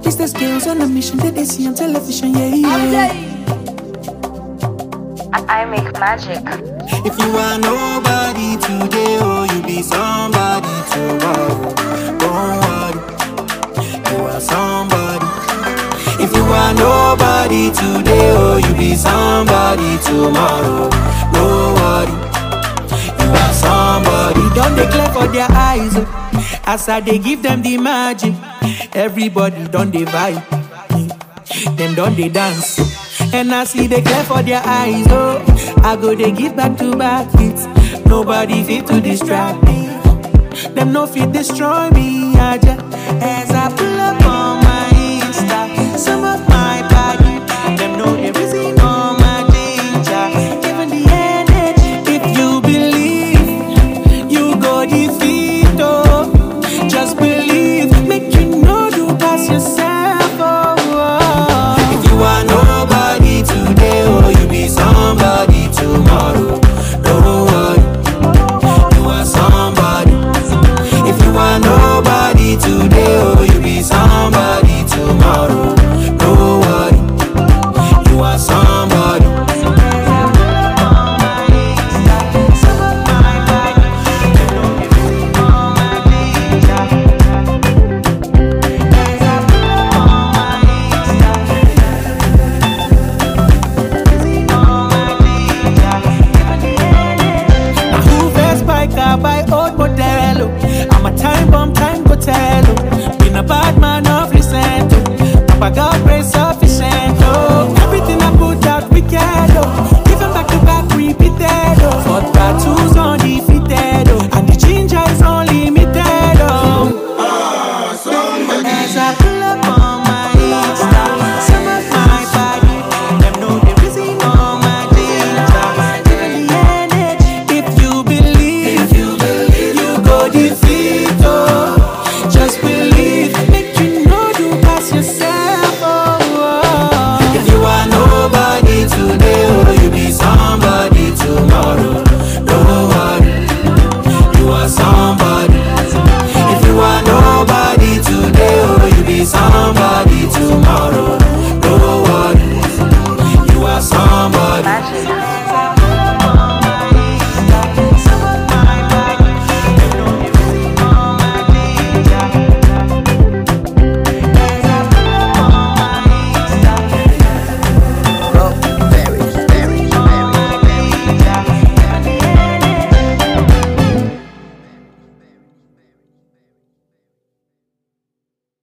It's the skills on the mission that they see on television, yeah. I make magic. If you are nobody today, oh, you be somebody tomorrow. Don't worry, you are somebody. If you are nobody today, oh, you be somebody tomorrow. Don't worry, you are somebody. Don't declare for their eyes, oh, as I they give them the magic. Everybody don't they vibe, them don't they dance. And I see they care for their eyes, oh, I go they give back to back hits. Nobody fit to distract me. Them no fit destroy me, I just as I pull up on